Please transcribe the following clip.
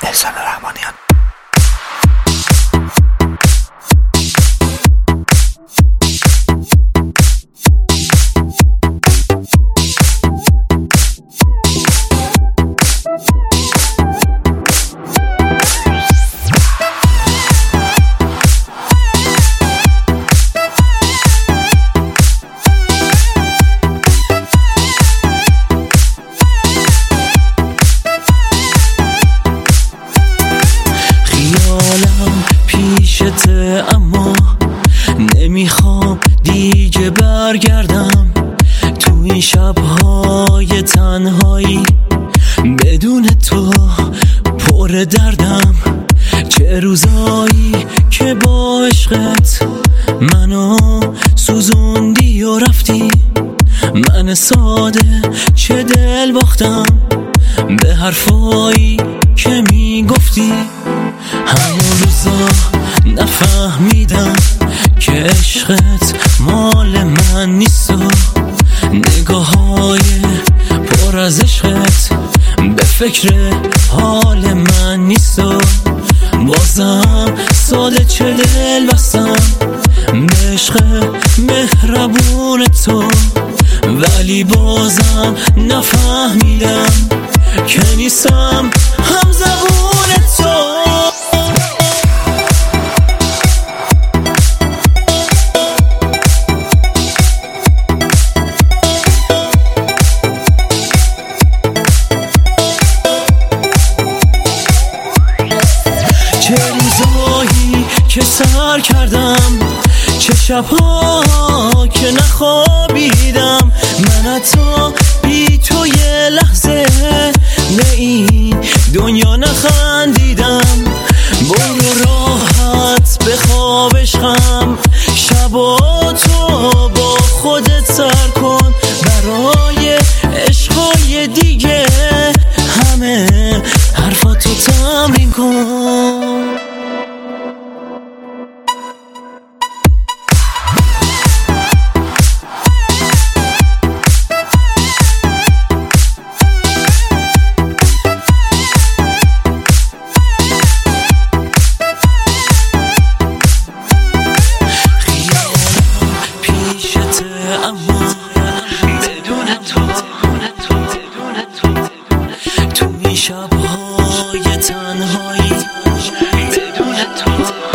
احسان رحمانیان. اما نمیخوام دیگه برگردم تو این شبهای تنهایی بدون تو پر دردم. چه روزایی که با عشقت منو سوزوندی و رفتی، من ساده چه دل باختم به حرفایی که میگفتی. همون روزا نفهمیدم که عشقت مال من نیست و نگاه‌های پر از عشقت به فکر حال من نیست و بازم ساده چه دل بستم به عشق مهربون تو، ولی بازم نفهمیدم که نیستم هم زبون تو. چه روزایی که سر کردم، چه شبها که نخوابیدم، من حتی بی تو یه لحظه به این دنیا نخندیدم. برو راحت بخواب عشقم، شبا تو با خودت سر کن، برای عشقای دیگه همه حرفاتو تمرین کن. اما بدون تو این شبهای تنهایی بدون تو